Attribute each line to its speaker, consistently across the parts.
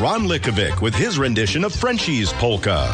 Speaker 1: Ron Likovic with his rendition of Frenchie's Polka.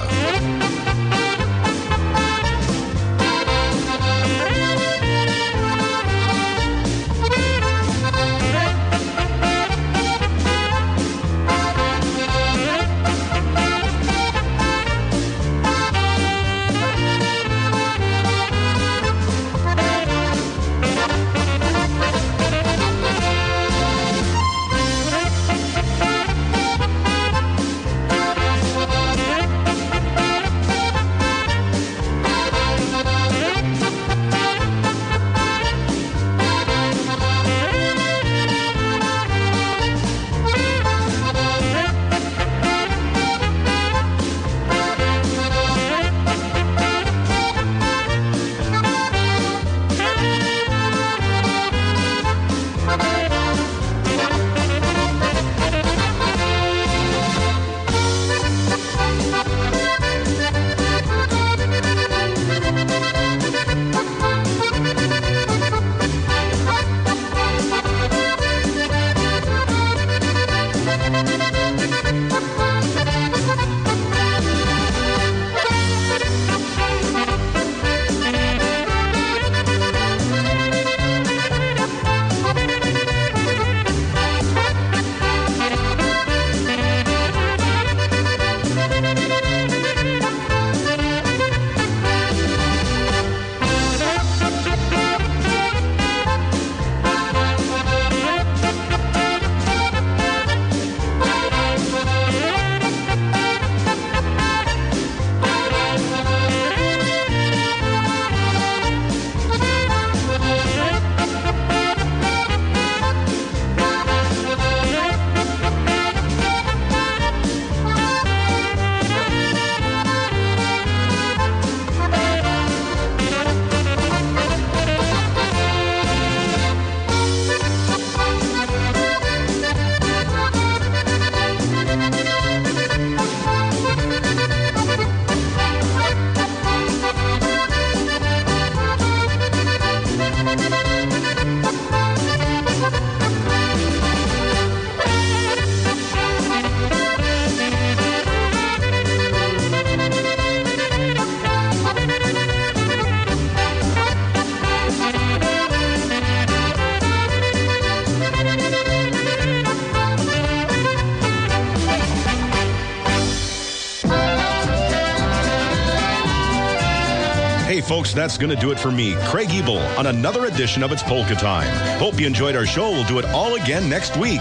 Speaker 1: Folks, that's going to do it for me, Craig Ebel, on another edition of It's Polka Time. Hope you enjoyed our show. We'll do it all again next week.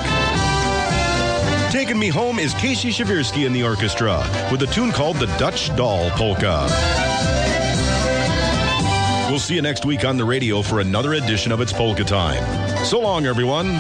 Speaker 1: Taking me home is Casey Shavirsky and the orchestra with a tune called the Dutch Doll Polka. We'll see you next week on the radio for another edition of It's Polka Time. So long, everyone.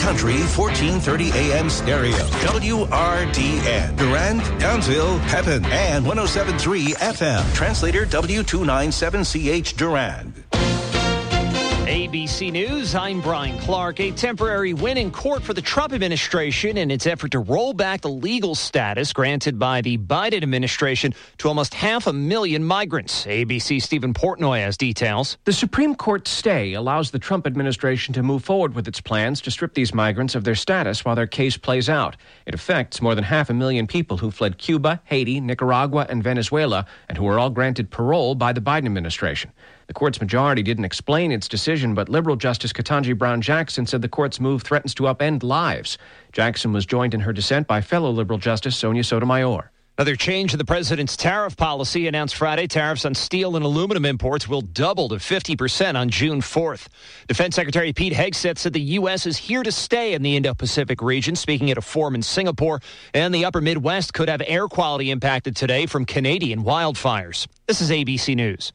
Speaker 2: Country 1430 AM stereo. WRDN. Durand, Townsville, Pepin, and 107.3 FM. Translator W297CH Durand.
Speaker 3: ABC News, I'm Brian Clark. A temporary win in court for the Trump administration in its effort to roll back the legal status granted by the Biden administration to almost 500,000 migrants. ABC's Stephen Portnoy has details.
Speaker 4: The Supreme Court stay allows the Trump administration to move forward with its plans to strip these migrants of their status while their case plays out. It affects more than 500,000 people who fled Cuba, Haiti, Nicaragua, and Venezuela, and who were all granted parole by the Biden administration. The court's majority didn't explain its decision, but liberal Justice Ketanji Brown Jackson said the court's move threatens to upend lives. Jackson was joined in her dissent by fellow liberal Justice Sonia Sotomayor.
Speaker 3: Another change in the president's tariff policy announced Friday. Tariffs on steel and aluminum imports will double to 50% on June 4th. Defense Secretary Pete Hegseth said the U.S. is here to stay in the Indo-Pacific region, speaking at a forum in Singapore. And the upper Midwest could have air quality impacted today from Canadian wildfires. This is ABC News.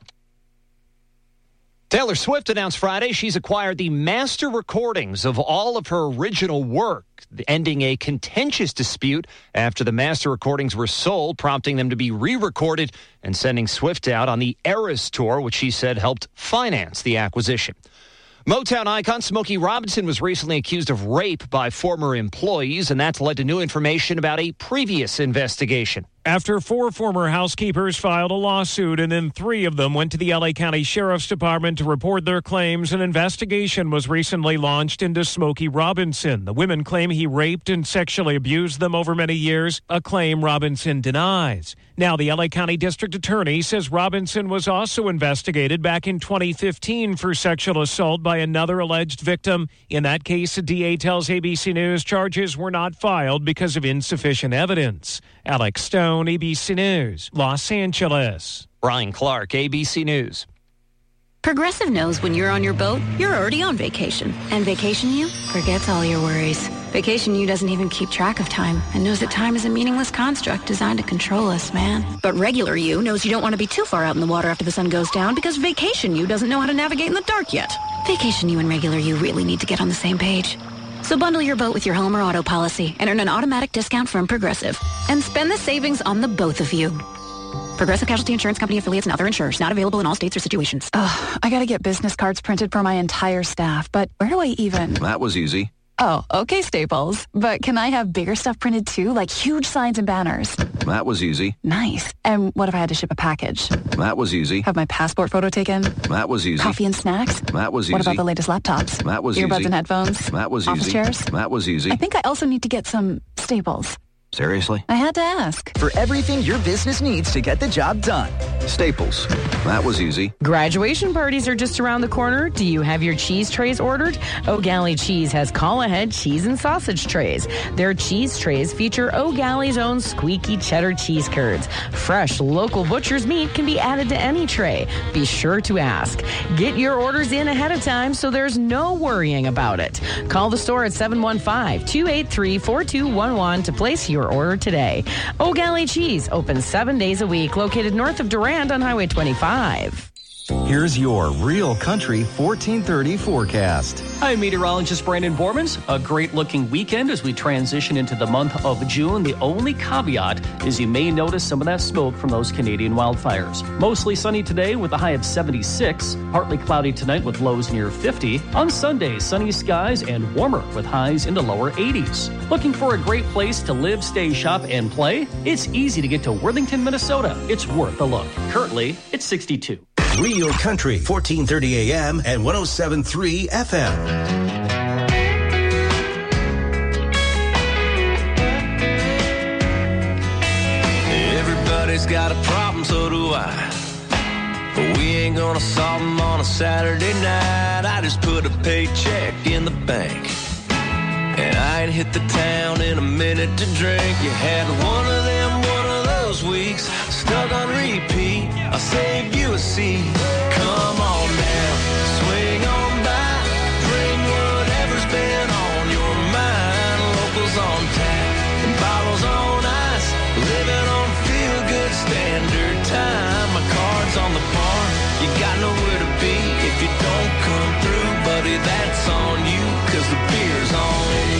Speaker 3: Taylor Swift announced Friday she's acquired the master recordings of all of her original work, ending a contentious dispute after the master recordings were sold, prompting them to be re-recorded and sending Swift out on the Eras Tour, which she said helped finance the acquisition. Motown icon Smokey Robinson was recently accused of rape by former employees, and that's led to new information about a previous investigation.
Speaker 5: After 4 former housekeepers filed a lawsuit and then 3 of them went to the LA County Sheriff's Department to report their claims, an investigation was recently launched into Smokey Robinson. The women claim he raped and sexually abused them over many years, a claim Robinson denies. Now the LA County District Attorney says Robinson was also investigated back in 2015 for sexual assault by another alleged victim. In that case, a DA tells ABC News charges were not filed because of insufficient evidence. Alex Stone, ABC News, Los Angeles.
Speaker 3: Brian Clark, ABC News.
Speaker 6: Progressive knows when you're on your boat, you're already on vacation. And Vacation You forgets all your worries. Vacation You doesn't even keep track of time and knows that time is a meaningless construct designed to control us, man. But Regular You knows you don't want to be too far out in the water after the sun goes down because Vacation You doesn't know how to navigate in the dark yet. Vacation You and Regular You really need to get on the same page. So bundle your boat with your home or auto policy and earn an automatic discount from Progressive. And spend the savings on the both of you. Progressive Casualty Insurance Company affiliates and other insurers. Not available in all states or situations.
Speaker 7: Ugh, I gotta get business cards printed for my entire staff, but where do I even?
Speaker 2: That was easy.
Speaker 7: Oh, okay, Staples. But can I have bigger stuff printed too, like huge signs and banners?
Speaker 2: That was easy.
Speaker 7: Nice. And what if I had to ship a package?
Speaker 2: That was easy.
Speaker 7: Have my passport photo taken?
Speaker 2: That was easy.
Speaker 7: Coffee and snacks?
Speaker 2: That was easy.
Speaker 7: What about the latest laptops?
Speaker 2: That was
Speaker 7: earbuds
Speaker 2: easy.
Speaker 7: and headphones?
Speaker 2: That was
Speaker 7: Office
Speaker 2: easy.
Speaker 7: chairs?
Speaker 2: That was easy.
Speaker 7: I think I also need to get some Staples.
Speaker 2: Seriously?
Speaker 7: I had to ask.
Speaker 8: For everything your business needs to get the job done.
Speaker 2: Staples. That was easy.
Speaker 9: Graduation parties are just around the corner. Do you have your cheese trays ordered? O'Galley Cheese has call-ahead cheese and sausage trays. Their cheese trays feature O'Galley's own squeaky cheddar cheese curds. Fresh local butcher's meat can be added to any tray. Be sure to ask. Get your orders in ahead of time so there's no worrying about it. Call the store at 715-283-4211 to place your order today. O'Galley Cheese, open 7 days a week, located north of Durand on Highway 25.
Speaker 10: Here's your Real Country 1430 forecast.
Speaker 11: Hi, meteorologist Brandon Bormans. A great-looking weekend as we transition into the month of June. The only caveat is you may notice some of that smoke from those Canadian wildfires. Mostly sunny today with a high of 76. Partly cloudy tonight with lows near 50. On Sunday, sunny skies and warmer with highs in the lower 80s. Looking for a great place to live, stay, shop, and play? It's easy to get to Worthington, Minnesota. It's worth a look. Currently, it's 62.
Speaker 2: Real Country, 1430 AM and 107.3 FM.
Speaker 12: Everybody's got a problem, so do I. But we ain't gonna solve them on a Saturday night. I just put a paycheck in the bank, and I ain't hit the town in a minute to drink. You had one of those weeks, stuck on repeat. I'll save you a seat. Come on now, swing on by, bring whatever's been on your mind. Locals on tap and bottles on ice, living on feel-good standard time. My card's on the bar, you got nowhere to be. If you don't come through, buddy, that's on you, 'cause the beer's on you.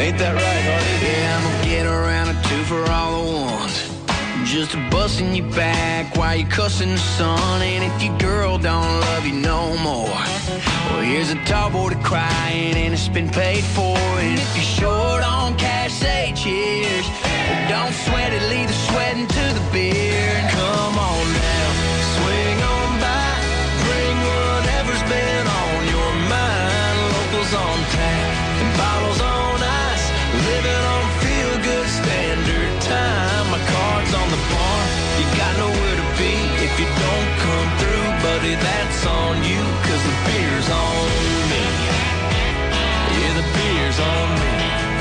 Speaker 12: Ain't that right, Hardy? Yeah, I'm gonna get around a 2 for all the ones. Just a busting you back while you cussing the sun. And if your girl don't love you no more, well, here's a tall boy to crying and it's been paid for. And if you're short on cash, say cheers. Well, don't sweat it, leave the sweating to the beer. And come on now, swing on by, bring whatever's been on your mind. Locals on tap and bottles on ice, living on feel-good standard time. My card's on the bar, you got nowhere to be if you don't come through, buddy, that's on you, cause the beer's on me. Yeah, the beer's on me.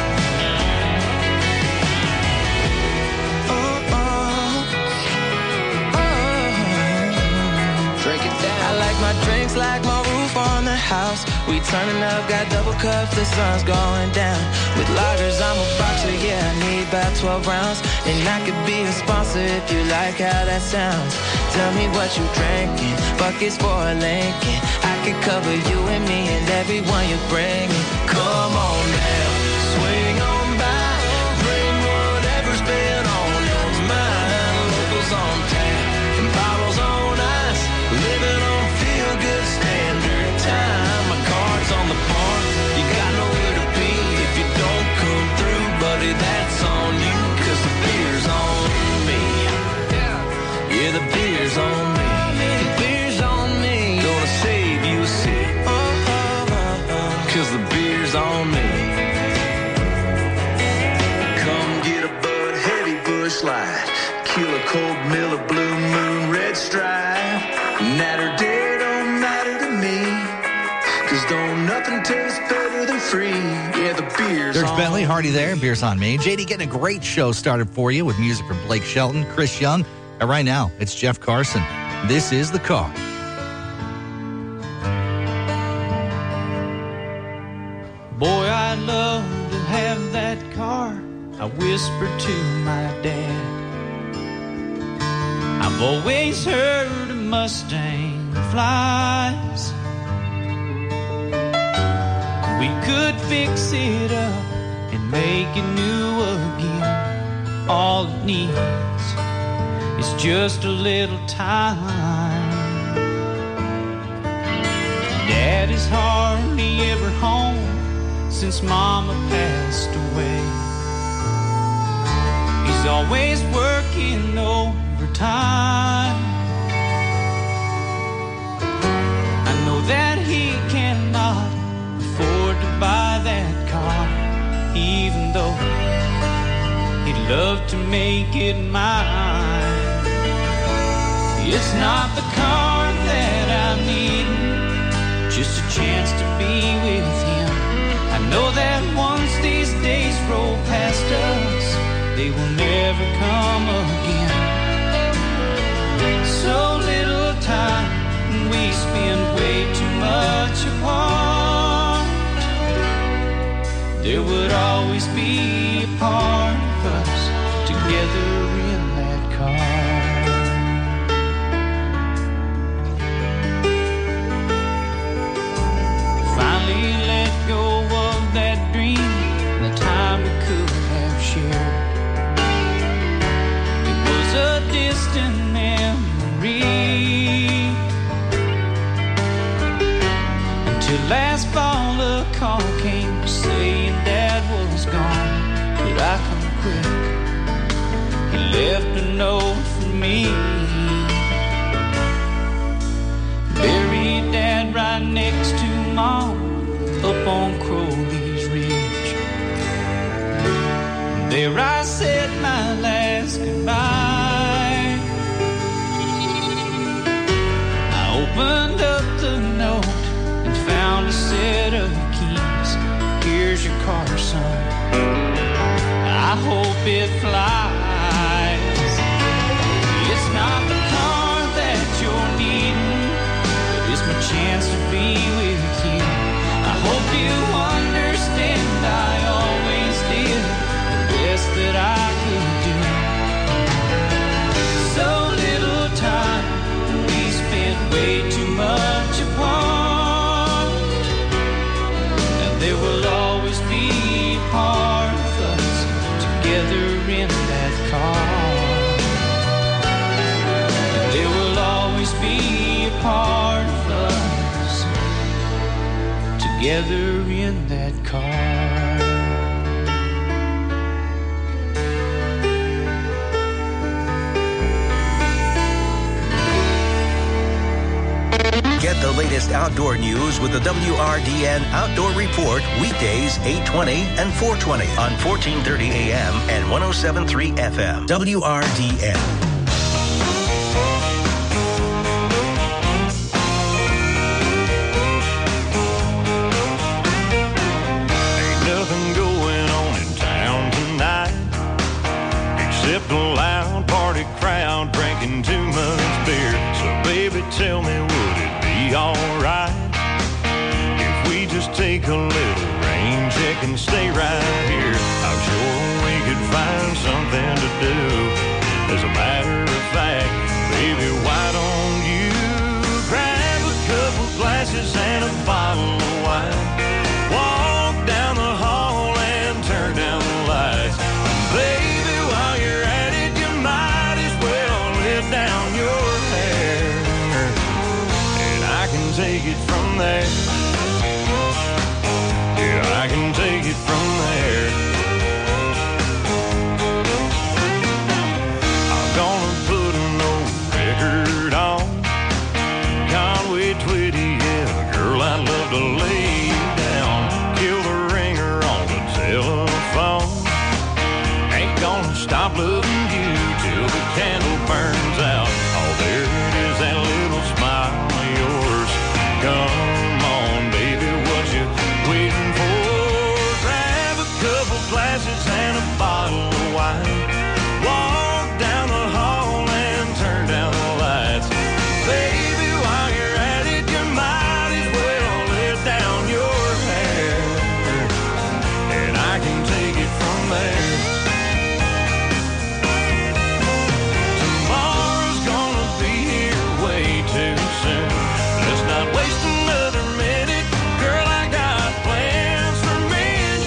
Speaker 12: Drink it down. I like my drinks like my roof on the house. We turning up, got double cups, the sun's going down. With lagers, I'm a boxer, yeah, I need about 12 rounds. And I could be a sponsor if you like how that sounds. Tell me what you drinking, buckets for a Lincoln. I could cover you and me and everyone you're bringing. Come on now, swing on by, bring whatever's been on your mind. Locals on tap and bottles on ice, living on feel-good standard time. My card's on the bar, you got nowhere to be if you don't come through, buddy, that's on you, cause the beer's on me. Yeah, the beer's on me. The beer's on me. Gonna save you a seat, cause the beer's on me. Come get a Bud Heavy Busch Light, Killer Cold Miller Blue Moon Red Stripe. Natter day don't matter to me, cause don't nothing taste better than free. Yeah, the beer's
Speaker 13: There's
Speaker 12: on
Speaker 13: Bentley, Hardy there, Beers on Me. JD getting a great show started for you with music from Blake Shelton, Chris Young, and right now it's Jeff Carson. This is The Car.
Speaker 14: Boy, I'd love to have that car, I whispered to my dad. I've always heard a Mustang flies. We could fix it up and make it new again. All it needs is just a little time. Dad is hardly ever home since Mama passed away. He's always working overtime. I know that he cannot afford to buy that car, even though he'd love to make it mine. It's not the car that I'm needing, just a chance to be with him. I know that once these days roll past us, they will never come again. So little time, and we spend way too much apart. There would always be a part of us together in that car. Finally let go of that dream, the time we could have shared. It was a distant memory, until last fall a call came saying Dad was gone. Could I come quick? He left a note for me. Buried Dad right next to Mom up on Crowley's Ridge. There I said my last goodbye. I opened up the note and found a set of keys. Here's your car, son. I hope it flies. It's not the car that you're needing, but it's my chance to be with you. I hope you understand I always did the best that I could do. So little time, we spent way too much apart, and there will always be a part together in that car.
Speaker 2: Get the latest outdoor news with the WRDN Outdoor Report weekdays 8:20 and 4:20 on 1430 AM and 107.3 FM. WRDN.
Speaker 15: Ain't nothing going on in town tonight except a loud party crowd drinking too much beer. So baby, tell me, would it be alright if we just take a little rain check and stay right here? I'm sure we could find something to do. As a matter of fact, baby, why don't you grab a couple glasses and a bottle of wine, walk down the hall and turn down the lights. Baby, while you're at it, you might as well let down your hair, and I can take it from there. Yeah, I can take it from there. I'm gonna put an old record on Conway Twitty, yeah, girl, I'd love to lay you down. Kill the ringer on the telephone. Ain't gonna stop loving you till the candle burns out. Oh, there it is, that little smile of yours. Come on, baby, what you waiting for? Grab a couple glasses and a bottle of wine, walk down the hall and turn down the lights. Baby, while you're at it, you might as well let down your hair, and I can take it from there. Tomorrow's gonna be here way too soon. Let's not waste another minute. Girl, I got plans for me and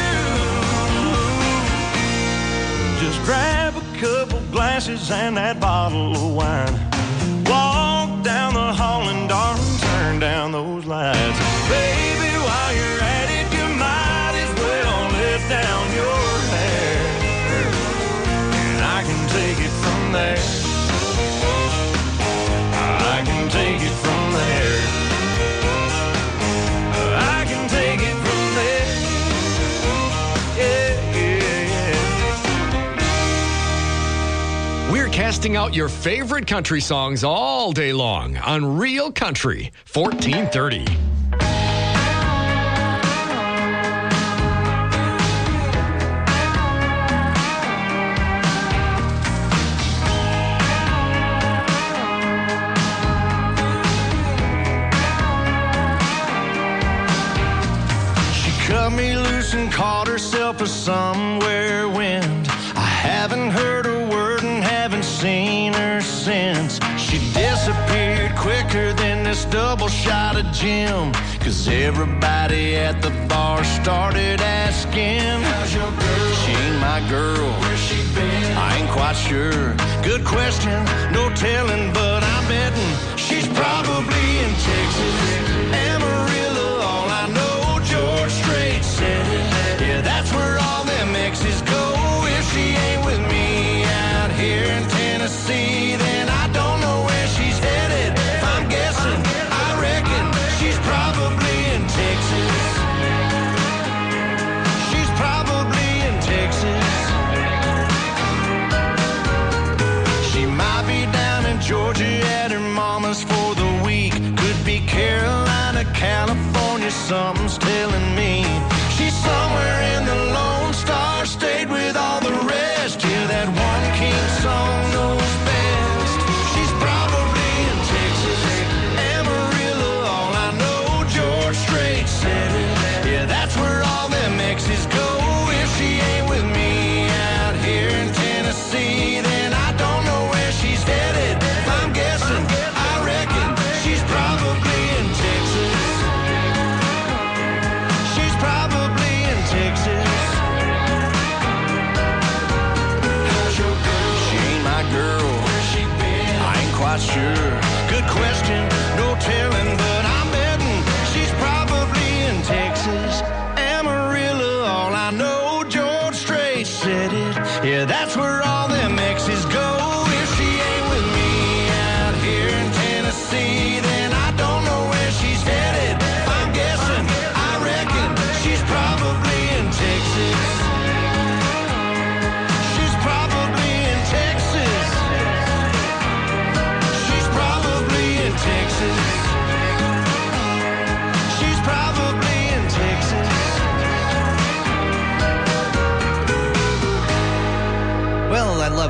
Speaker 15: you. Just grab a couple glasses and that bottle of wine, walk down the hall and darling, turn down those lights. Baby, while you're at it, you might as well let down your hair, and I can take it from there. I can take it from there. I can take it from there. Yeah, yeah, yeah.
Speaker 16: We're casting out your favorite country songs all day long on Real Country 1430.
Speaker 15: Cut me loose and caught herself a somewhere wind. I haven't heard a word and haven't seen her since. She disappeared quicker than this double shot of gin, 'cause everybody at the bar started asking, how's your girl? She ain't my girl. Where's she been? I ain't quite sure. Good question, no telling, but I'm betting she's probably in Texas. Amarillo, all I know, George Strait said it. Yeah, that's where all them exes go. If she ain't with me out here in Tennessee, then I don't know where she's headed. If I'm guessing, I reckon she's probably in Texas. She's probably in Texas. She might be down in Georgia at her mama's for the week. Could be Carolina, California, something's telling me. She's somewhere in the Lone Star State with all the rest. Yeah, that one king song knows best. She's probably in Texas. Amarillo, all I know, George Strait said it. Yeah, that's where all them exes go. If she ain't with me out here in Tennessee, then I don't know where she's headed. If I'm guessing, I reckon she's probably in Texas. She's probably in Texas. How's your girl? She ain't my girl. Where's she been? I ain't quite sure. Good question, no telling, but I'm betting she's probably in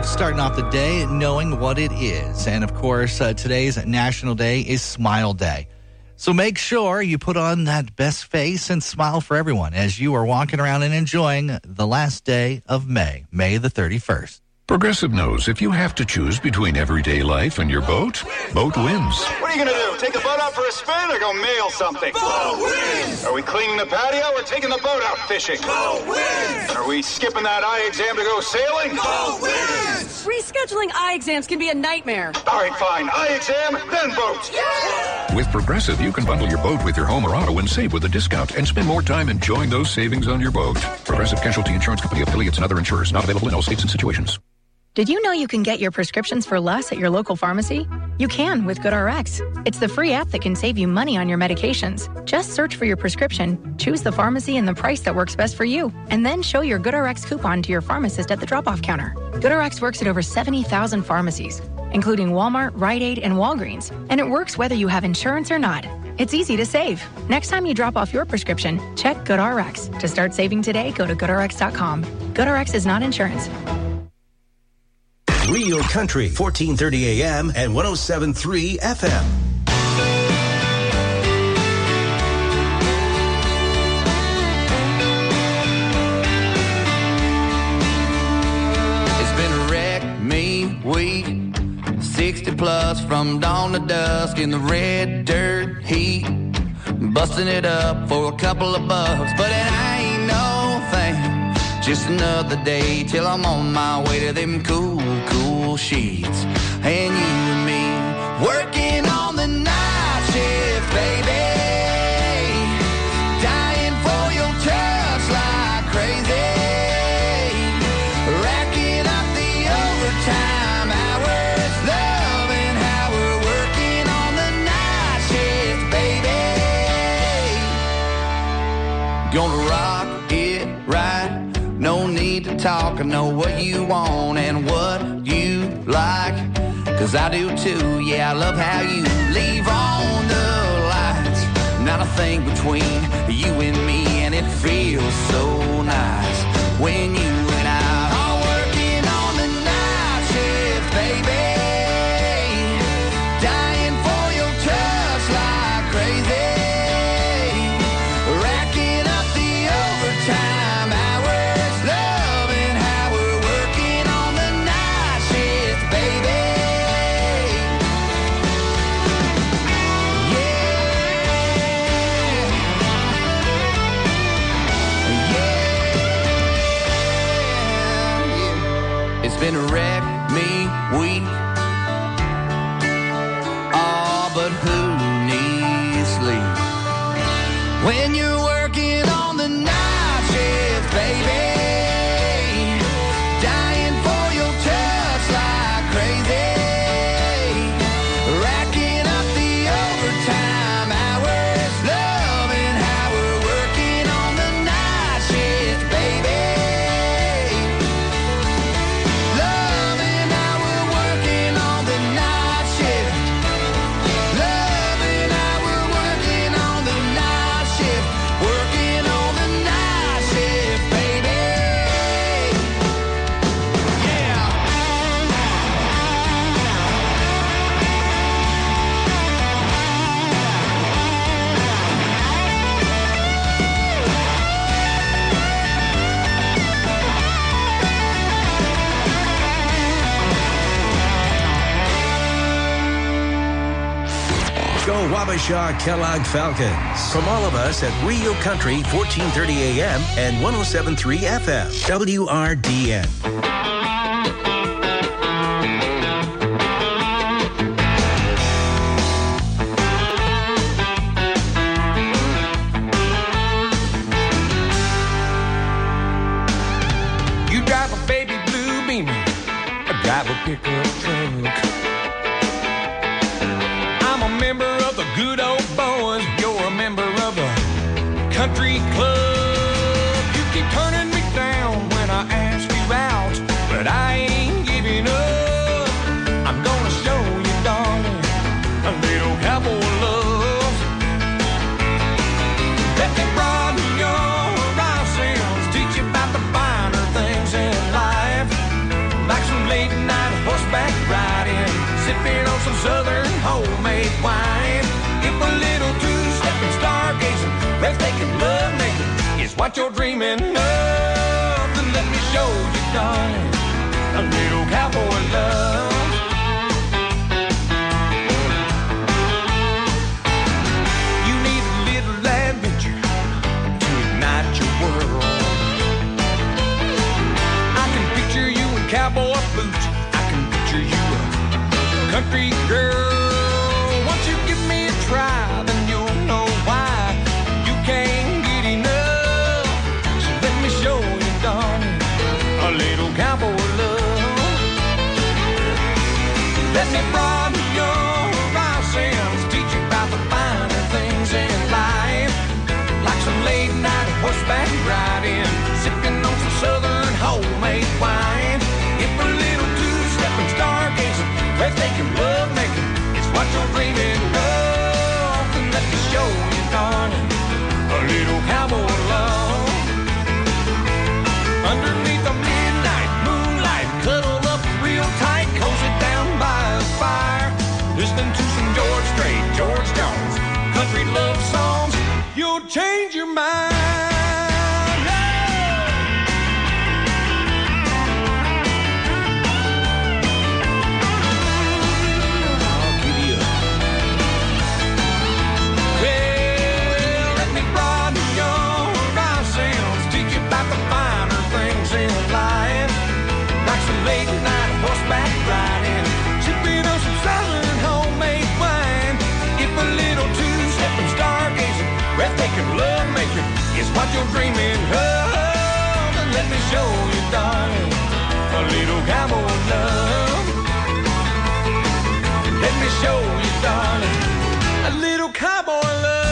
Speaker 13: starting off the day knowing what it is. And, of course, today's National Day is Smile Day. So make sure you put on that best face and smile for everyone as you are walking around and enjoying the last day of May, May the 31st.
Speaker 17: Progressive knows if you have to choose between everyday life and your boat, boat wins.
Speaker 18: What are you going to do? Take the boat out for a spin or go mail something? Boat wins! Are we cleaning the patio or taking the boat out fishing? Boat wins! Are we skipping that eye exam to go sailing? Boat wins!
Speaker 19: Rescheduling eye exams can be a nightmare.
Speaker 18: All right, fine. Eye exam, then boat.
Speaker 17: Yeah! With Progressive, you can bundle your boat with your home or auto and save with a discount and spend more time enjoying those savings on your boat. Progressive Casualty Insurance Company, affiliates, and other insurers. Not available in all states and situations.
Speaker 20: Did you know you can get your prescriptions for less at your local pharmacy? You can with GoodRx. It's the free app that can save you money on your medications. Just search for your prescription, choose the pharmacy and the price that works best for you, and then show your GoodRx coupon to your pharmacist at the drop-off counter. GoodRx works at over 70,000 pharmacies, including Walmart, Rite Aid, and Walgreens, and it works whether you have insurance or not. It's easy to save. Next time you drop off your prescription, check GoodRx. To start saving today, go to GoodRx.com. GoodRx is not insurance.
Speaker 2: Real Country, 1430 AM and 107.3 FM.
Speaker 14: It's been a wreck, me, week, 60 plus from dawn to dusk in the red dirt heat, busting it up for a couple of bucks, but it ain't no thing. Just another day till I'm on my way to them cool sheets. And you and me working on the night shift, baby. Dying for your touch like crazy. Racking up the overtime hours. Loving how we're working on the night shift, baby. Gonna rock it right. No need to talk, I know what you want and what you like, 'cause I do too, yeah, I love how you leave on the lights. Not a thing between you and me, and it feels so nice when you and I are working on the night shift, baby. Dying for your touch like crazy. Racking up the overtime. Been a wreck, me, week. Oh, but who needs sleep when you're working on the night shift, baby? Dying for your touch like crazy. Racking up the overtime hours. Loving how we're working on the night shift, baby.
Speaker 2: Wabasha Kellogg Falcons. From all of us at Real Country, 1430 AM and 107.3 FM. WRDN.
Speaker 21: You drive a baby blue Beamer. I drive a pickup truck. Good old boys, you're a member of the country club. You keep turning me down when I ask you out, but I ain't giving up. I'm gonna show you, darling, a little cowboy love. Let me broaden your horizons, teach you about the finer things in life, like some late what you're dreaming of. Then let me show you, darling, a little cowboy love. You need a little adventure to ignite your world. I can picture you in cowboy boots. I can picture you a country girl. Once you give me a try, then you'll know why you can't get enough. So let me show you, darling, a little cowboy love. Let me broaden your horizons, teach you about the finer things in life, like some late night horseback riding, sipping on some southern homemade wine. If a little two-stepping, stargazing, breathtaking love making is what you're dreaming of, then let me show you, darling, a little cowboy love. Underneath the midnight moonlight, cuddle up real tight, cozy down by the fire, listening to some George Strait, George Jones, country love songs. You'll change your mind. Late night horseback riding, sipping on some southern homemade wine. If a little two-stepping, stargazing, breathtaking love making is what you're dreaming of, then let me show you, darling, a little cowboy love. Let me show you, darling, a little cowboy love.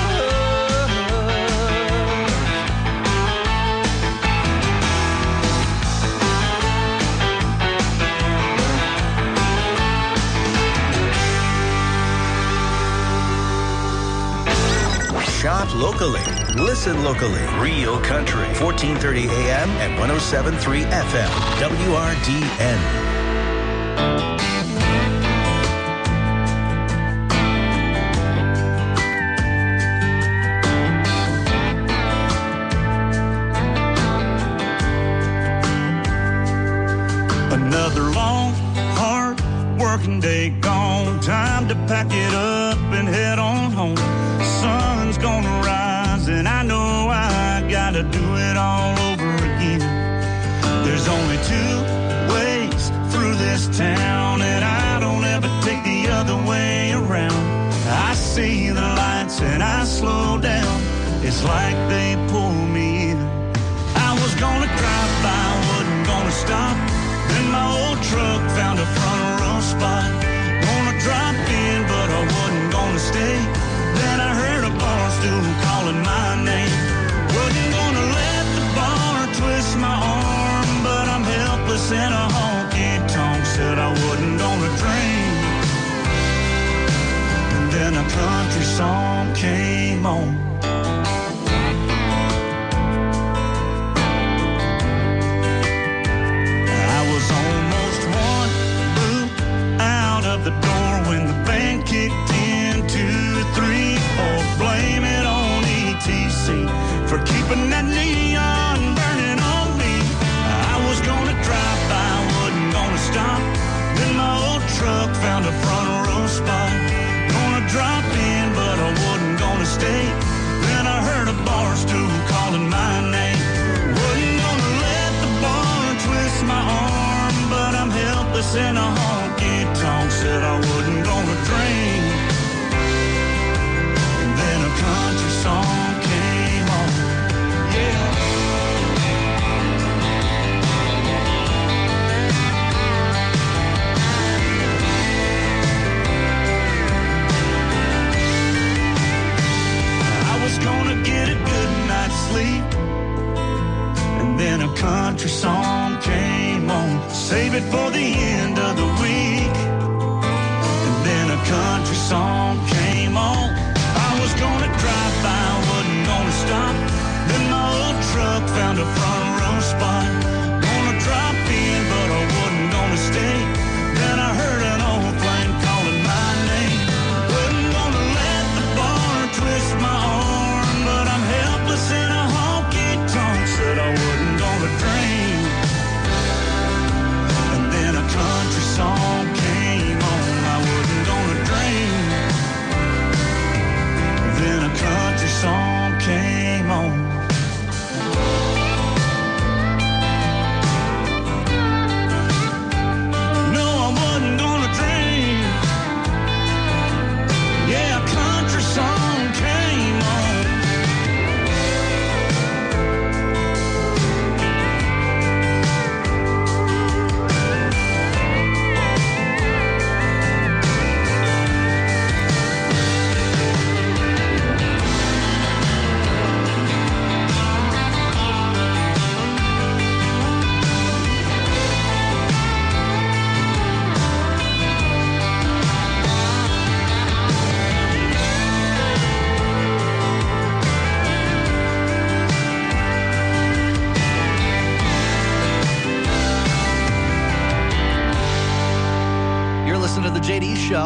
Speaker 2: Shop locally. Listen locally. Real Country. 1430 AM and 107.3 FM. WRDN.
Speaker 1: Another long, hard working day gone. Time to pack it up and head on home. Sun's gonna rise and I know I gotta do it all over again. There's only two ways through this town and I don't ever take the other way around. I see the lights and I slow down. It's like they pull me in. I was gonna drive by, wasn't gonna stop. Then my old truck found a front row spot. Gonna drop in, but I wasn't gonna stay. Then I heard a bar stool calling my name. Wasn't gonna let the bar twist my arm, but I'm helpless in a honky-tonk. Said I wasn't gonna drink. And then a country song came on. I was almost one boot out of the door when the band kicked in. 2, 3, 4, blame it on ETC for keeping that neon burning on me. I was gonna drive by, wasn't gonna stop. Then my old truck found a front row spot. Gonna drop in, but I wasn't gonna stay. Then I heard a bar stool calling my name. Wasn't gonna let the bar twist my arm, but I'm helpless in a honky-tonk. Said I wasn't gonna drink. Country song came on, yeah. I was gonna get a good night's sleep, and then a country song came on. Save it for the end of the week, and then a country song came on. I was gonna drive by, wasn't gonna stop. Then my old truck found a front row spot. Gonna drop in, but I wasn't gonna stay. Then I heard an old flame calling my name. Wasn't gonna let the bar twist my arm, but I'm helpless in a honky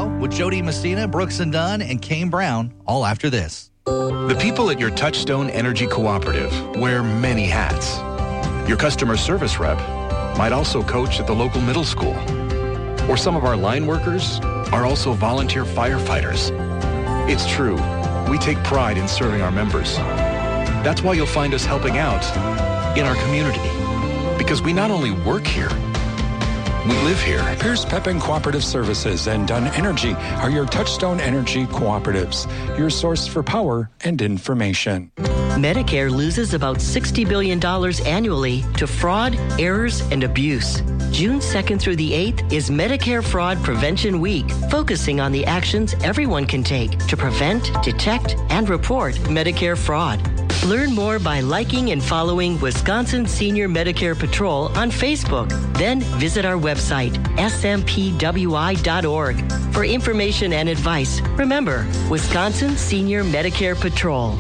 Speaker 13: Show with Jody Messina, Brooks and Dunn, and Kane Brown, all after this.
Speaker 4: The people at your Touchstone Energy Cooperative wear many hats. Your customer service rep might also coach at the local middle school. Or some of our line workers are also volunteer firefighters. It's true, we take pride in serving our members. That's why you'll find us helping out in our community. Because we not only work here, we live here.
Speaker 22: Pierce Pepin Cooperative Services and Dunn Energy are your Touchstone Energy cooperatives, your source for power and information.
Speaker 23: Medicare loses about $60 billion annually to fraud, errors, and abuse. June 2nd through the 8th is Medicare Fraud Prevention Week, focusing on the actions everyone can take to prevent, detect, and report Medicare fraud. Learn more by liking and following Wisconsin Senior Medicare Patrol on Facebook. Then visit our website, smpwi.org, for information and advice. Remember, Wisconsin Senior Medicare Patrol.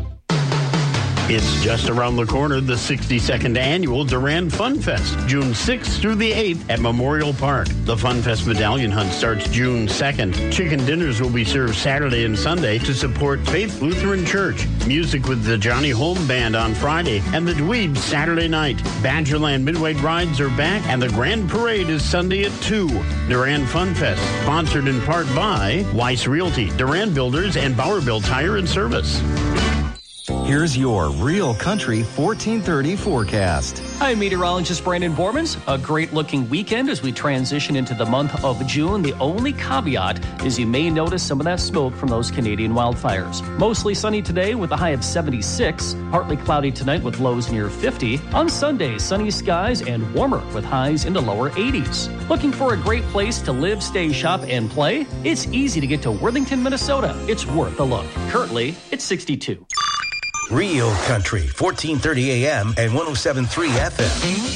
Speaker 24: It's just around the corner, the 62nd annual Duran Fun Fest, June 6th through the 8th at Memorial Park. The Fun Fest Medallion Hunt starts June 2nd. Chicken dinners will be served Saturday and Sunday to support Faith Lutheran Church. Music with the Johnny Holm Band on Friday and the Dweebs Saturday night. Badgerland Midway rides are back and the Grand Parade is Sunday at 2. Duran Fun Fest, sponsored in part by Weiss Realty, Duran Builders, and Bowerbill Tire and Service.
Speaker 10: Here's your Real Country 1430 forecast.
Speaker 11: Hi, meteorologist Brandon Bormans. A great-looking weekend as we transition into the month of June. The only caveat is you may notice some of that smoke from those Canadian wildfires. Mostly sunny today with a high of 76. Partly cloudy tonight with lows near 50. On Sunday, sunny skies and warmer with highs in the lower 80s. Looking for a great place to live, stay, shop, and play? It's easy to get to Worthington, Minnesota. It's worth a look. Currently, it's 62.
Speaker 2: Real Country, 1430 AM and 107.3 FM.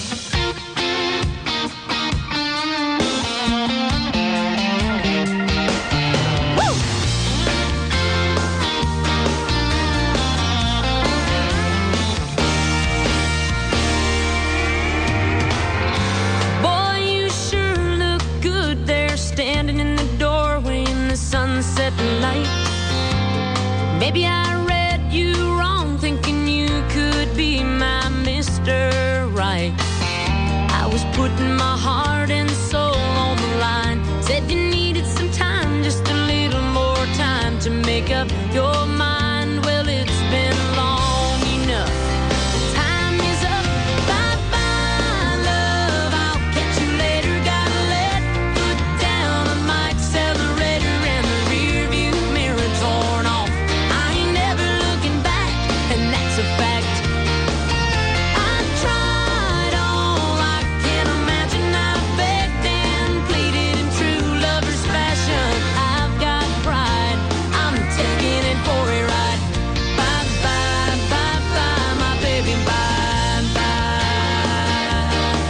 Speaker 25: Boy, you sure look good there, standing in the doorway in the sunset light. Maybe I read you wrong, thinking you could be my Mr. Right. I was putting my heart and soul on the line. Said you needed some time, just a little more time to make up your mind. Well, it's been long enough. Time is up. Bye-bye, love. I'll catch you later. Gotta let foot down on my accelerator and the rear view mirror torn off. I ain't never looking back, and that's a fact. I tried all I can imagine. I begged and pleaded in true lover's fashion. I've got pride. I'm taking it for a ride. Bye bye, bye bye, my baby, bye bye.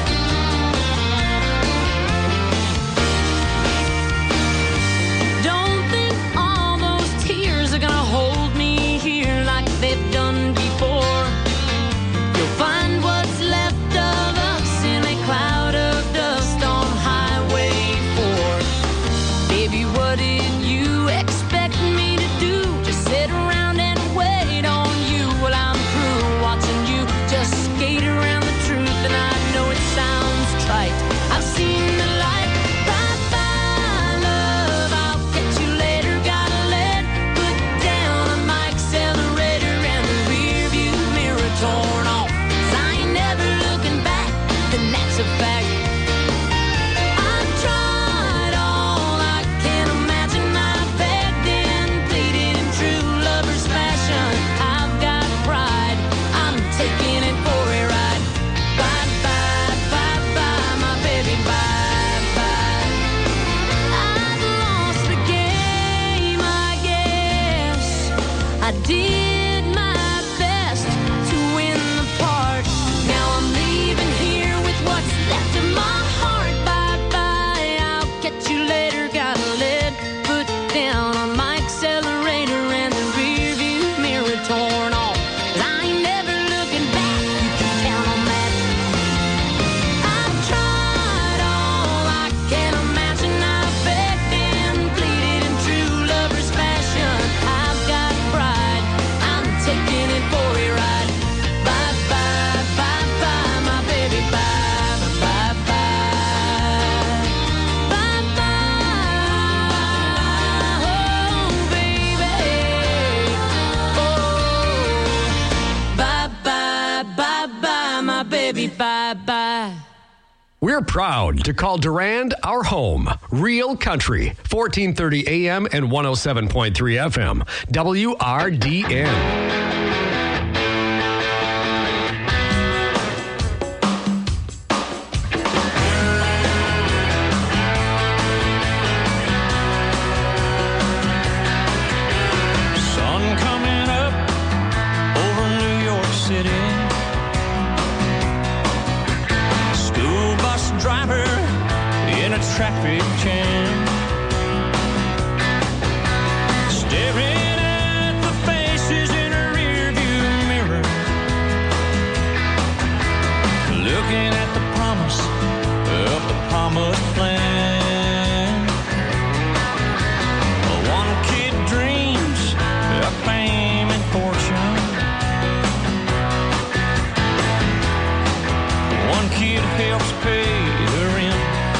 Speaker 25: Don't think all those tears are gonna hold me here like they've done before. You'll find what's left of us in a cloud of dust on Highway 4. Baby, what did you expect me to do? Just sit around and wait on you? Well, I'm through watching you just skate around the truth, and I know it sounds trite. I've seen the light. Bye bye, love. I'll catch you later. Gotta let foot down on my accelerator and the rear view mirror torn off. 'Cause I ain't never looking back, and that's a fact. I've tried all I can imagine. I begged and pleaded in true lover's fashion. I've got pride. I'm taking it for a ride. Bye bye, bye bye, my baby, bye bye. I've lost the game, I guess. I did my best to win the part. Now I'm leaving here with what's left of my heart. Bye bye, I'll catch you later. Gotta let foot down on my accelerator and the rear view mirror torn off. 'Cause I ain't never looking back. You can count on that. I've tried all I can imagine. I begged and pleaded bye-bye.
Speaker 16: We're proud to call Durand our home. Real Country, 1430 AM and 107.3 FM. WRDN.
Speaker 14: Traffic jam, staring at the faces in a rearview mirror, looking at the promise of the promised land. One kid dreams of fame and fortune, one kid helps pay the rent.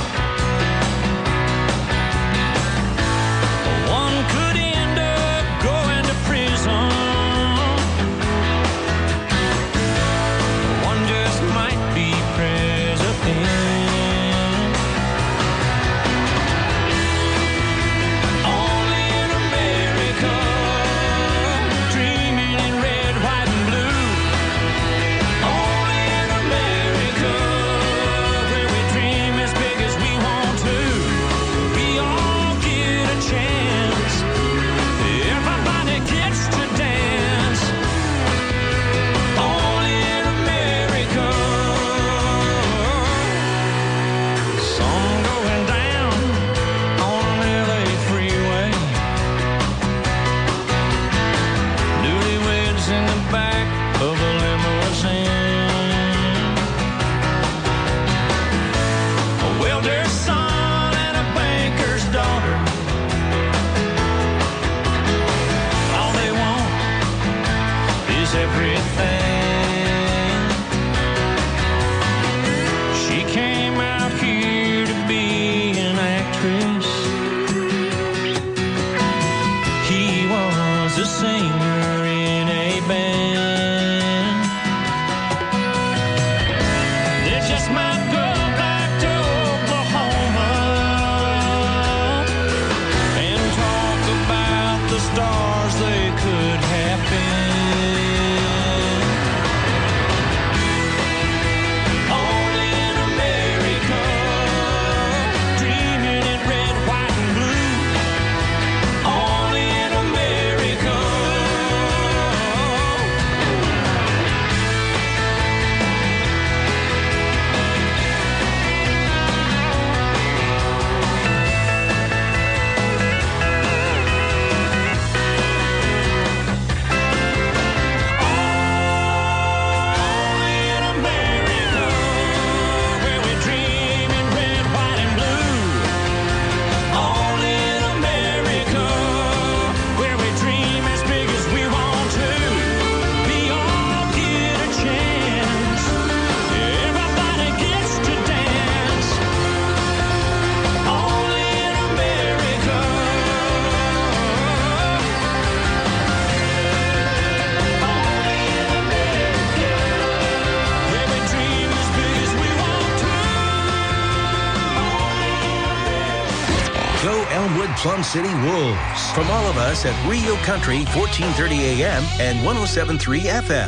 Speaker 2: Plum City Wolves. From all of us at Rio Country, 1430 AM and 107.3 FM.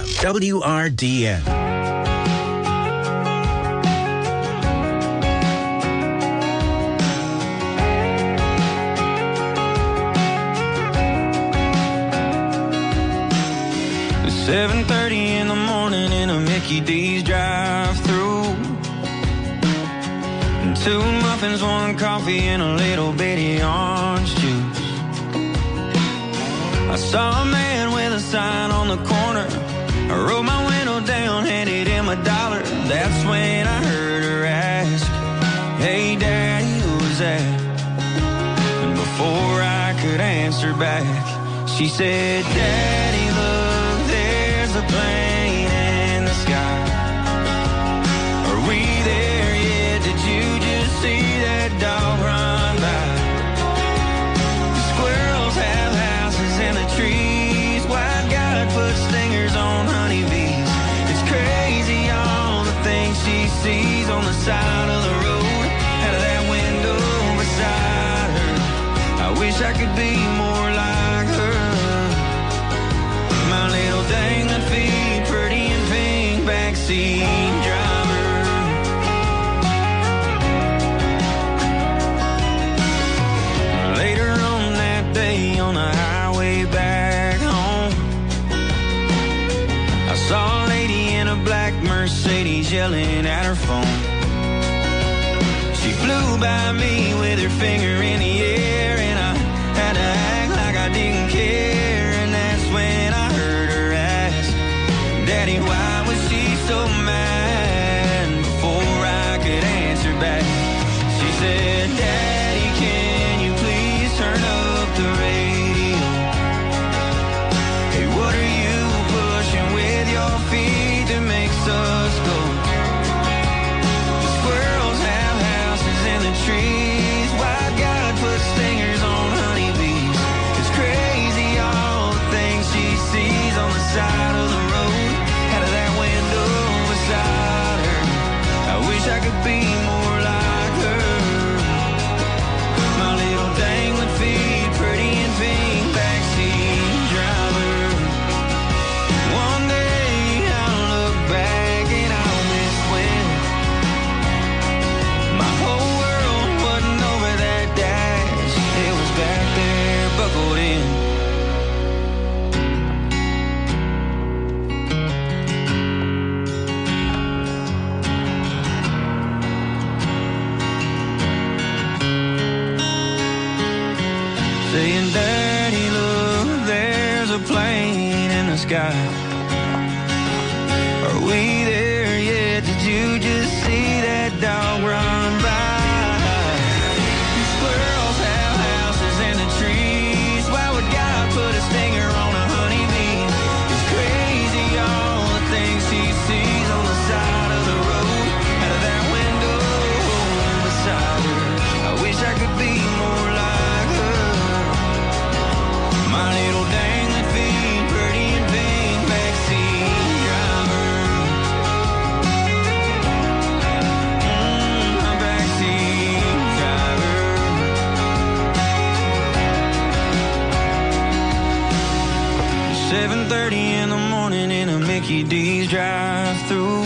Speaker 2: WRDN.
Speaker 14: It's 7:30 in the morning in a Mickey D's drive-thru. 2 muffins, 1 coffee, and a little bitty orange juice. I saw a man with a sign on the corner. I rolled my window down, handed him $1. That's when I heard her ask, "Hey, Daddy, who's that?" And before I could answer back, she said, "Daddy, look, there's a plane in the sky. Are we there yet? Did you just see that dog run by? The squirrels have houses in the trees. White guy puts stingers on honeybees. It's crazy all the things she
Speaker 12: sees on the side of the road, out of that window beside her. I wish I could be more like her. My little dangling feet, pretty and pink, backseat driver. Later on that day on the highway back home, I saw a lady in a black Mercedes yelling at her phone. She flew by me with her finger in the air, and I had to act like I didn't care. And that's when I heard her ask, Daddy, why was she so mad? Before I could answer back, she said, Daddy, can you please turn up the radio? Hey, what are you pushing with your feet that makes us go? The squirrels have houses in the trees. Why God put stingers on honeybees? It's crazy all the things she sees on the side of the road, out of that window beside her. I wish I could be more like her. My little dangling feet, pretty and pink, backseat driver. One day I'll look back and I'll miss when my whole world wasn't over that dash. It was back there, buckled in. Saying, Daddy, look, there's a plane in the sky. Are we there yet? Did you just see that dog run by? Squirrels have houses in the trees. Why would God put a stinger on a honeybee? It's crazy all the things she sees on the side of the road, out of that window beside her. I wish I could be more like her. My little dangling feet, pretty and pink, backseat driver. My backseat driver. 7:30 in the morning in a Mickey D's drive-thru.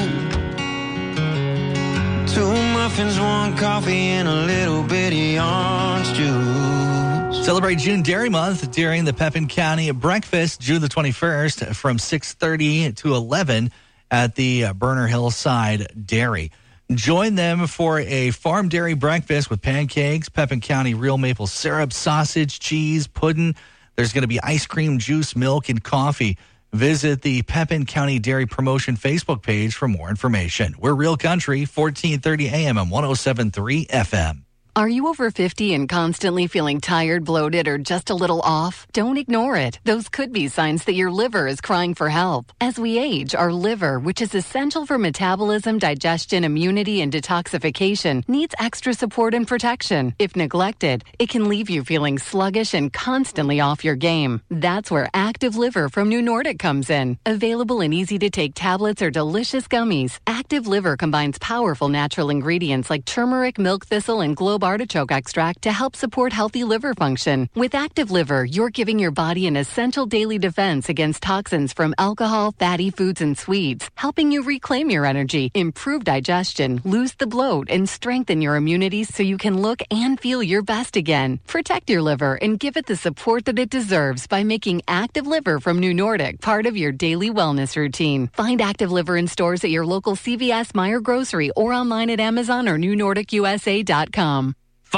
Speaker 12: 2 muffins, 1 coffee, and a little bitty orange juice.
Speaker 13: Celebrate June Dairy Month during the Pepin County Breakfast, June the 21st, from 6:30 to 11 at the Burner Hillside Dairy. Join them for a farm dairy breakfast with pancakes, Pepin County real maple syrup, sausage, cheese, pudding. There's going to be ice cream, juice, milk, and coffee. Visit the Pepin County Dairy Promotion Facebook page for more information. We're Real Country, 1430 AM and 107.3 FM.
Speaker 3: Are you over 50 and constantly feeling tired, bloated, or just a little off? Don't ignore it. Those could be signs that your liver is crying for help. As we age, our liver, which is essential for metabolism, digestion, immunity, and detoxification, needs extra support and protection. If neglected, it can leave you feeling sluggish and constantly off your game. That's where Active Liver from New Nordic comes in. Available in easy-to-take tablets or delicious gummies, Active Liver combines powerful natural ingredients like turmeric, milk thistle, and globe artichoke extract to help support healthy liver function. With Active Liver, you're giving your body an essential daily defense against toxins from alcohol, fatty foods, and sweets, helping you reclaim your energy, improve digestion, lose the bloat, and strengthen your immunity so you can look and feel your best again. Protect your liver and give it the support that it deserves by making Active Liver from New Nordic part of your daily wellness routine. Find Active Liver in stores at your local CVS, Meijer Grocery, or online at Amazon or NewNordicUSA.com.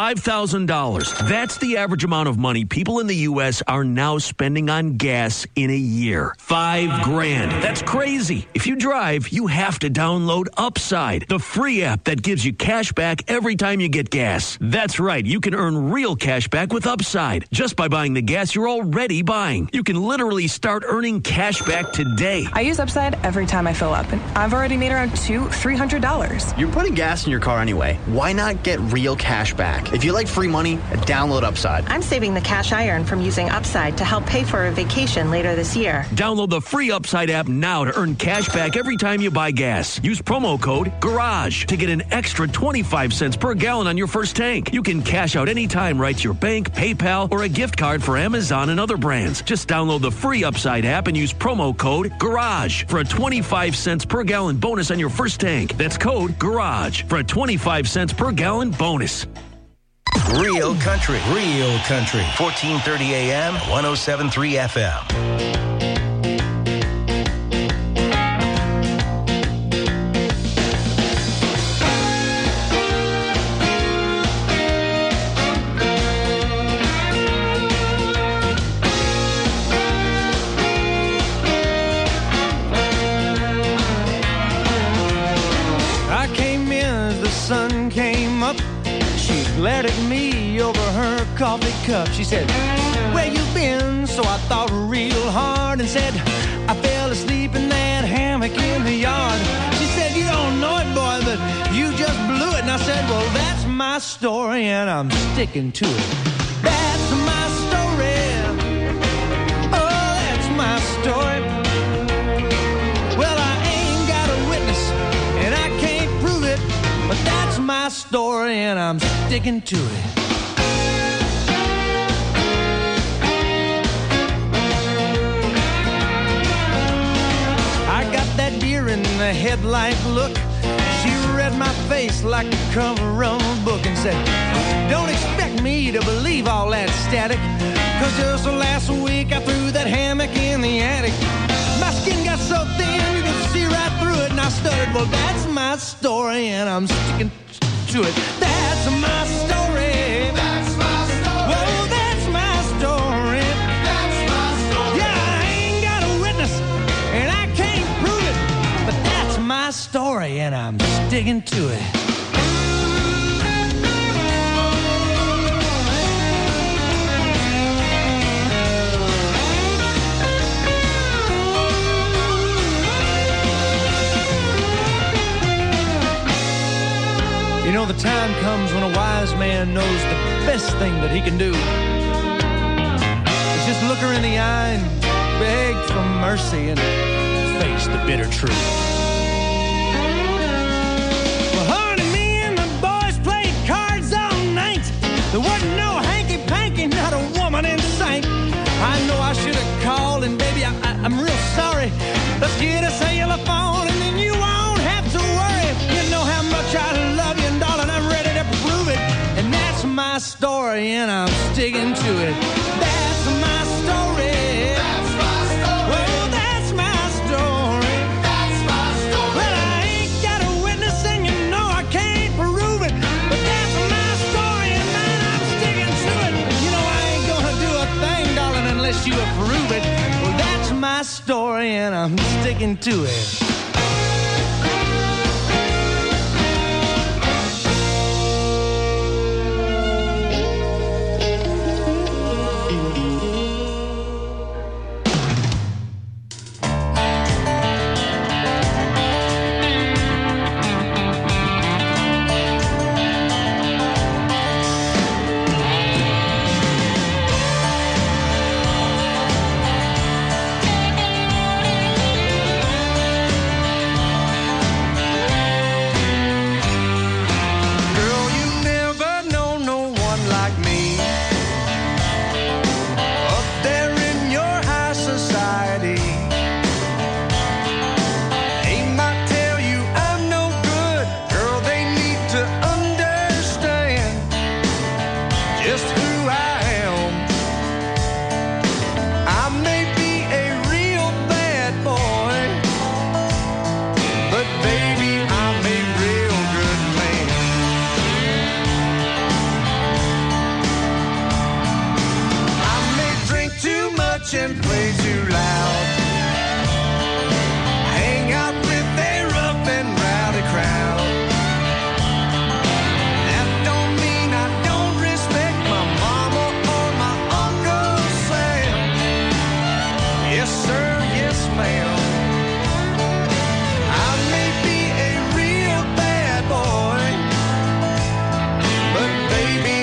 Speaker 5: $5,000. That's the average amount of money people in the U.S. are now spending on gas in a year. $5,000. That's crazy. If you drive, you have to download Upside, the free app that gives you cash back every time you get gas. That's right. You can earn real cash back with Upside just by buying the gas you're already buying. You can literally start earning cash back today.
Speaker 6: I use Upside every time I fill up, and I've already made around $300.
Speaker 7: You're putting gas in your car anyway. Why not get real cash back? back. If you like free money, download Upside.
Speaker 8: I'm saving the cash I earn from using Upside to help pay for a vacation later this year.
Speaker 5: Download the free Upside app now to earn cash back every time you buy gas. Use promo code GARAGE to get an extra 25 cents per gallon on your first tank. You can cash out anytime right to your bank, PayPal, or a gift card for Amazon and other brands. Just download the free Upside app and use promo code GARAGE for a 25 cents per gallon bonus on your first tank. That's code GARAGE for a 25 cents per gallon bonus.
Speaker 2: Real country. 1430 AM, 107.3 FM.
Speaker 14: Glared at me over her coffee cup. She said, where you been? So I thought real hard and said, I fell asleep in that hammock in the yard. She said, you don't know it, boy, but you just blew it. And I said, well, that's my story and I'm sticking to it. That's my story. Oh, that's my story. Well, I ain't got a witness and I can't prove it, but that's my story and I'm sticking to it. I got that deer in the headlight look. She read my face like the cover of a book and said, don't expect me to believe all that static, 'cause just last week I threw that hammock in the attic. My skin got so thin you could see right through it, and I stuttered, well, that's my story and I'm sticking to it. That's my story. That's my story. Whoa, that's my story. That's my story. Yeah, I ain't got a witness and I can't prove it, but that's my story and I'm sticking to it. You know, the time comes when a wise man knows the best thing that he can do is just look her in the eye and beg for mercy and face the bitter truth. Well, honey, me and the boys played cards all night. There wasn't no hanky-panky, not a woman in sight. I know I should have called, and baby, I'm real sorry. Let's get a cellular phone, and then you won't have to worry. You know how much I love you, and darling, I'm ready to prove it. And that's my story, and I'm sticking to it. That's my story. That's my story. Well, that's my story. That's my story. Well, I ain't got a witness, and you know I can't prove it. But that's my story, and man, I'm sticking to it. You know I ain't gonna do a thing, darling, unless you approve it. Well, that's my story, and I'm sticking to it.
Speaker 9: and play too loud. Hang out with a rough and rowdy crowd. That don't mean I don't respect my mama or my Uncle Sam. Yes, sir, yes, ma'am. I may be a real bad boy, but baby,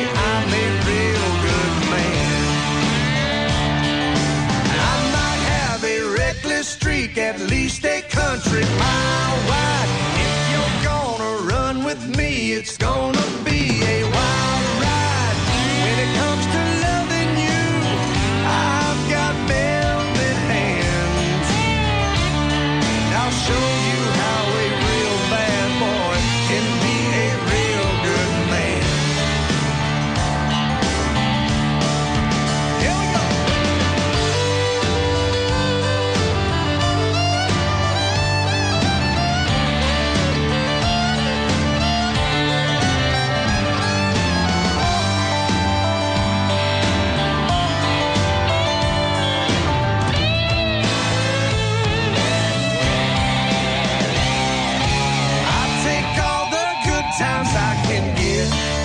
Speaker 9: streak, at least a country mile wide. If you're gonna run with me, it's gonna be a wild ride. When it comes to loving you, I've got velvet hands. And I'll show you how a real bad boy can be a real good man. Here we go. Times I can get.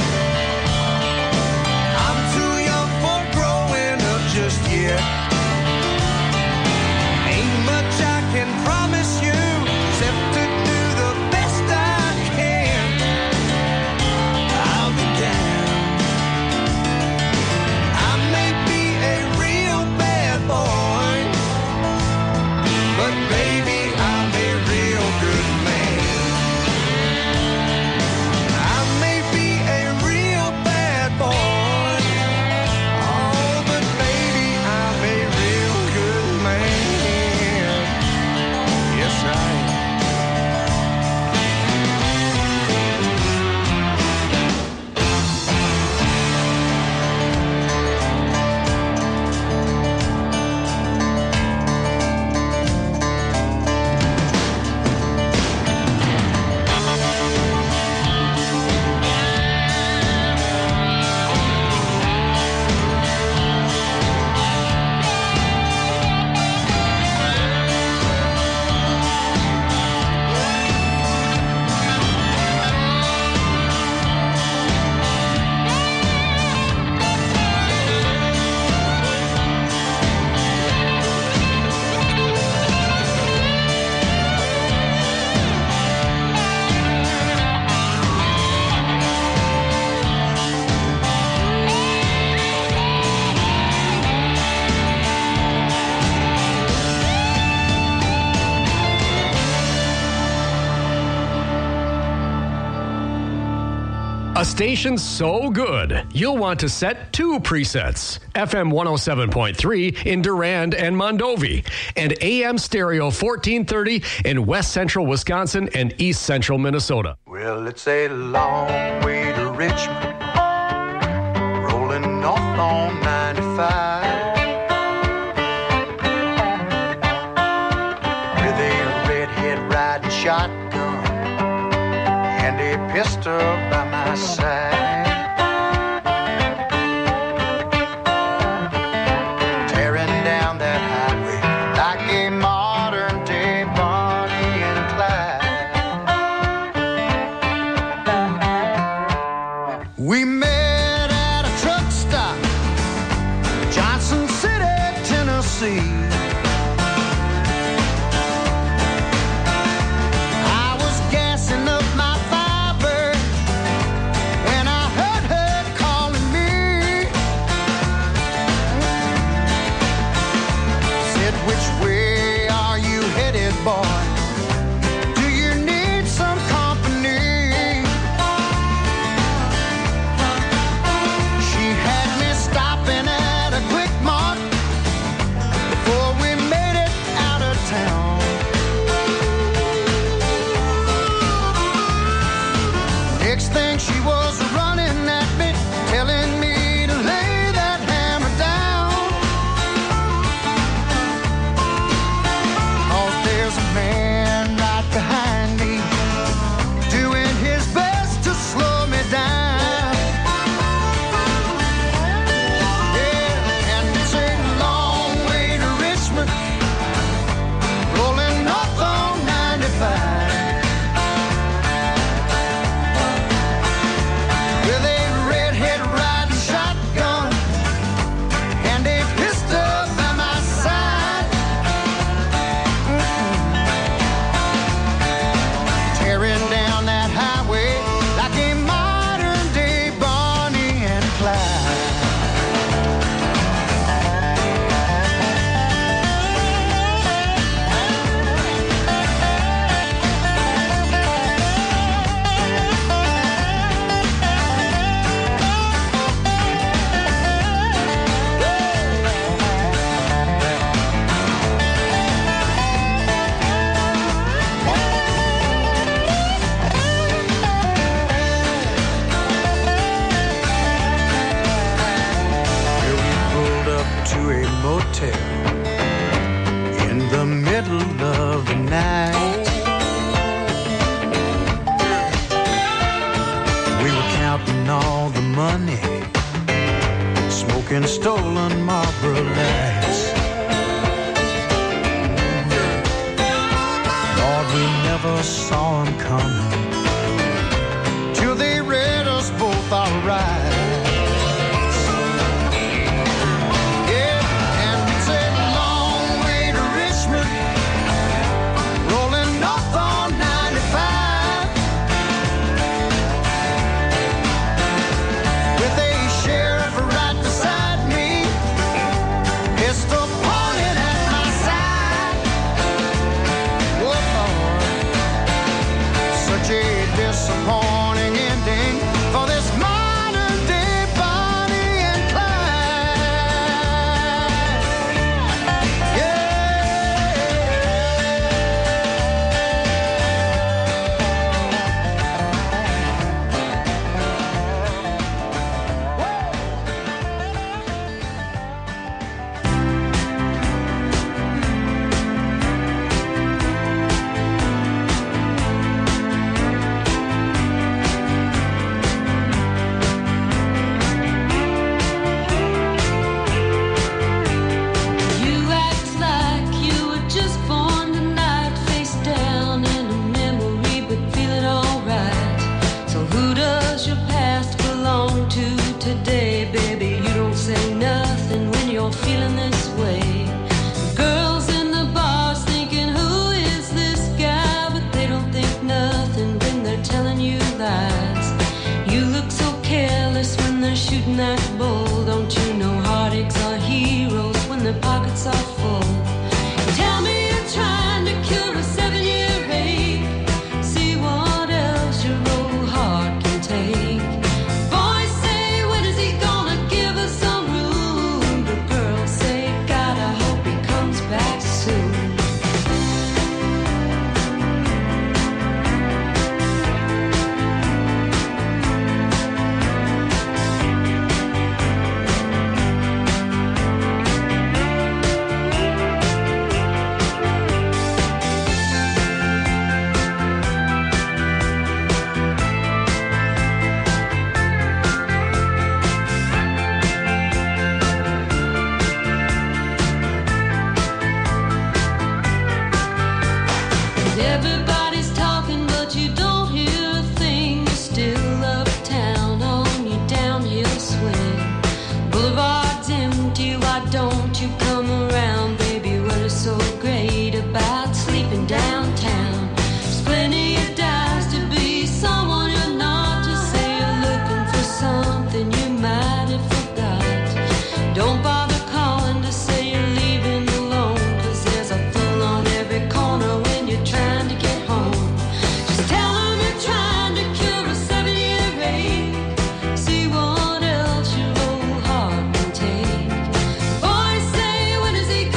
Speaker 9: I'm too young for growing up just yet. Ain't much I can promise you except to do the best I can. I'll be damned. I may be a real bad boy, but baby, I'm a real good man.
Speaker 16: A station so good, you'll want to set 2 presets. FM 107.3 in Durand and Mondovi, and AM stereo 1430 in West Central Wisconsin and East Central Minnesota.
Speaker 9: Well, it's a long way to Richmond, rolling north on 95. With a redhead riding shotgun and a pistol by my side. Tearing down that highway like a modern day Bonnie and Clyde. We met at a truck stop, Johnson City, Tennessee. Man motel in the middle of the night. We were counting all the money, smoking stolen Marlboro Lights. Lord, we never saw them coming till they read us both our rights. Yeah, and we'd say long way to Richmond, rolling north on 95, with a sheriff right beside me, pistol pointed at my side. Whoa, Lord, such a disappointing ending for this modern day Bonnie and Clyde.
Speaker 25: You act like you were just born tonight, face down in a memory, but feeling alright. So who does your past belong to today, baby? You don't say nothing when you're feeling this way. Girls in the bars thinking, who is this guy? But they don't think nothing when they're telling you lies. You look so careless when they're shooting that bull. Don't you know heartaches are heroes when their pockets are